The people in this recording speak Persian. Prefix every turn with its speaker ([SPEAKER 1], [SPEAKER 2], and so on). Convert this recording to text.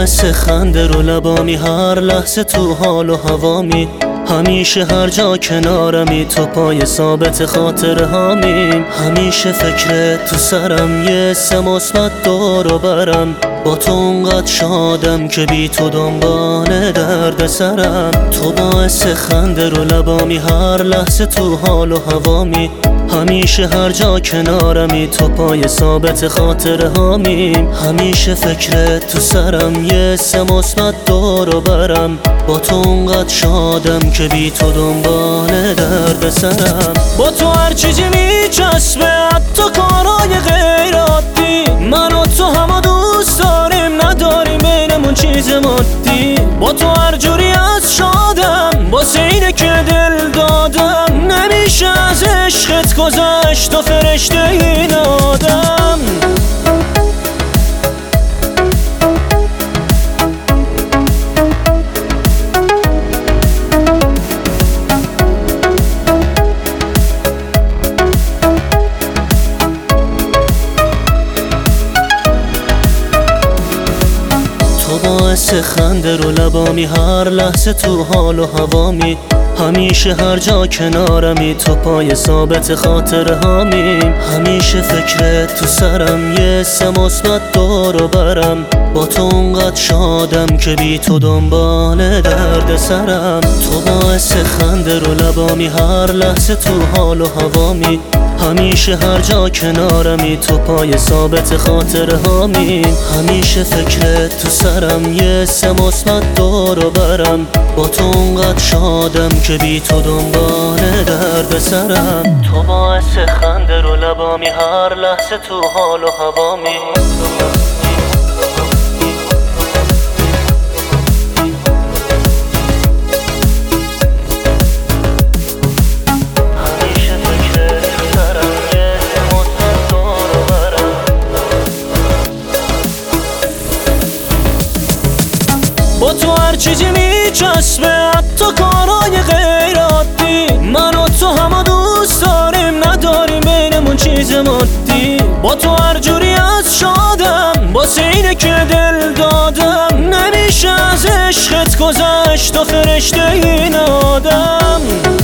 [SPEAKER 1] باعث خنده رو لبامی، هر لحظه تو حال و هوامی، همیشه هر جا کنارمی، تو پای ثابت خاطر هامیم. همیشه فکرت تو سرم، یه حس مثبت دور و برم، با تو اونقدر شادم که بی تو دنبال درد سرم. تو باعث خنده رو لبامی، هر لحظه تو حال و هوامی، همیشه هر جا کنارمی، تو پای ثابت خاطر هامیم. همیشه فکرت تو سرم، یه حس مثبت دور و برم، با تو اونقدر شادم که بی تو دنبال درد سرم. با تو هر چیزی میچسبه، حتی کارهای غیر عادی، من و تو همه دوست داریم، نداریم بینمون چیز مادی. با تو هر جوری از شادم، واسه اینه که دل دادم، نمیشه از عشقت گذشت تو فرشته این آدم. تو باعث خنده رو لبامی، هر لحظه تو حال و هوامی، همیشه هر جا کنارمی، تو پای ثابت خاطر هامیم. همیشه فکرت تو سرم، یه حس مثبت دور و برم، با تو اونقدر شادم که بی تو دنبال درد سرم. تو باعث خنده رو لبامی، هر لحظه تو حال و هوامی، همیشه هر جا کنارمی، تو پای ثابت خاطر هامیم. همیشه فکرت تو سرم، یه حس مثبت دور و برم، با تو اونقدر شادم که بی تو دنبال درد سرم. تو باعث خنده رو لبامی، هر لحظه تو حال و هوامی، با تو هر چیزی میچسبه، حتی کارهای غیر عادی، من و تو همه دوست داریم، نداریم بینمون چیز مادی. با تو هر جوری از شادم، واسه اینه که دل دادم، نمیشه از عشقت گذشت تو فرشته این آدم.